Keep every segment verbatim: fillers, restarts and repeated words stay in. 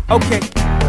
Okay.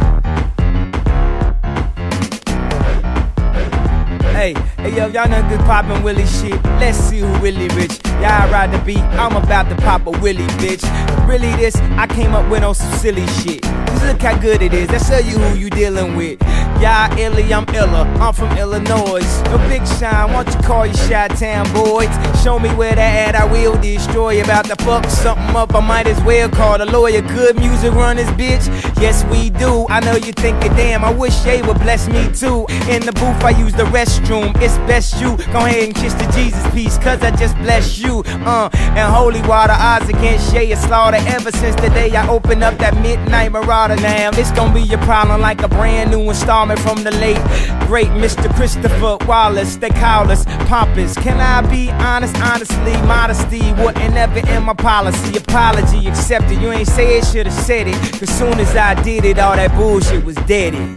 Hey, hey yo, y'all know good poppin' Willie shit. Let's see who really rich. Y'all ride the beat, I'm about to pop a Willie, bitch. Really this, I came up with on some silly shit. Just look how good it is, that's tell you who you dealing with. Y'all illy, I'm iller, I'm from Illinois. No Big Sean, why don't you call your Chi-Town boys? Show me where that at, I will destroy. About to fuck something up, I might as well call the lawyer. Good music run this bitch, yes we do. I know you thinking, damn, I wish they would bless me too. In the booth I use the restroom, it's best you go ahead and kiss the Jesus piece, cause I just bless you. Uh, and holy water, odds against Shay and Slaughter. Ever since the day I opened up that Midnight Marauder. Now this gon' be your problem like a brand new installment from the late great Mister Christopher Wallace. They call us pompous. Can I be honest? Honestly, modesty wasn't ever in my policy. Apology accepted. You ain't say it, should've said it. Cause soon as I did it, all that bullshit was deaded.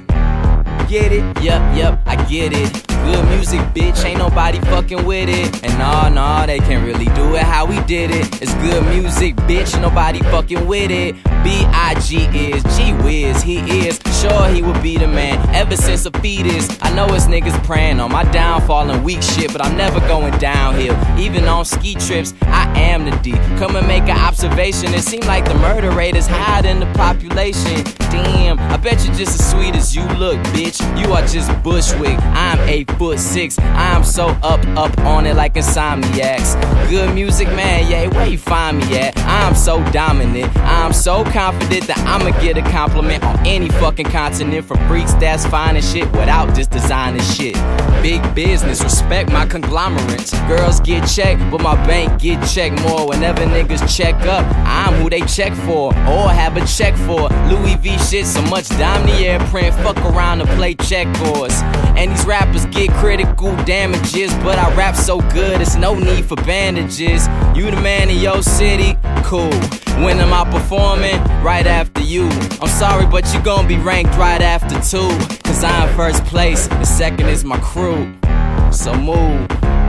Get it? Yep, yep, I get it. Good music, bitch, ain't nobody fucking with it. And nah, nah, they can't really do it how we did it. It's good music, bitch, nobody fucking with it. B I G is, gee whiz, he is. Sure he would be the man, ever since a fetus. I know it's niggas praying on my downfall and weak shit, but I'm never going downhill. Even on ski trips, I am the D. Come and make an observation, it seemed like the murder rate is higher than the population. Damn, I bet you're just as sweet as you look, bitch. You are just Bushwick, I'm eight foot six. I'm so up, up on it like insomniacs. Good music, man, yeah, where you find me at? I'm so dominant, I'm so confident that I'ma get a compliment on any fucking continent. For freaks that's fine and shit without just designing shit. Big business, respect my conglomerates. Girls get checked, but my bank get checked more. Whenever niggas check up, I'm who they check for, or have a check for. Louis V shit, so much Damier print, fuck around to play checkboards. And these rappers get critical damages, but I rap so good, it's no need for bandages. You the man in your city? Cool. When am I performing? Right after you. I'm sorry, but you gon' be ranked right after two. Cause I'm first place, the second is my crew. So move,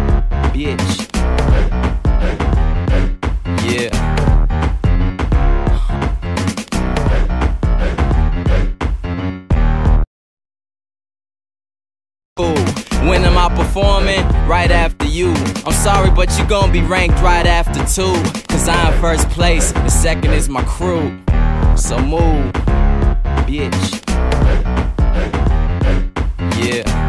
bitch. Yeah. When am I performing? Right after you. I'm sorry, but you gon' be ranked right after two. Cause I'm first place, the second is my crew. So move, bitch. Yeah.